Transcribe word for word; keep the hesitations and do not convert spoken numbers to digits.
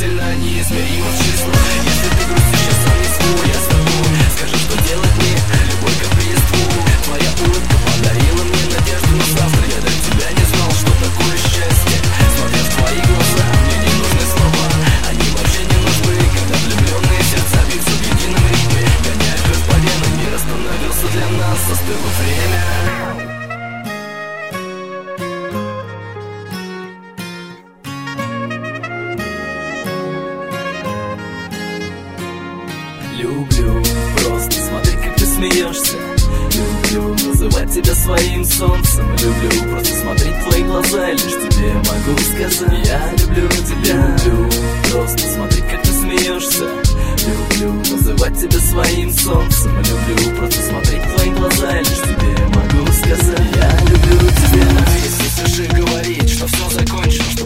действительно неизмеримо в числах. Если ты грустишь, я сам не свой, я с тобой. Скажи, что делать мне, любой каприз твой. Твоя улыбка подарила мне надежду на завтра. Я до тебя не знал, что такое счастье. Смотря в твои глаза, мне не нужны слова. Они вообще не нужны, когда влюбленные сердца бьются в едином ритме. Гоняя кровь по венам, мир остановился для нас, застыло время. Люблю просто смотреть, как ты смеешься. Люблю называть тебя своим солнцем. Люблю просто смотреть в твои глаза, лишь тебе могу сказать: я люблю тебя. Люблю просто смотреть, как ты смеешься. Люблю называть тебя своим солнцем. Люблю просто смотреть в твои глаза, лишь тебе могу сказать: я люблю тебя. Если спеши говорить, что все закончено, что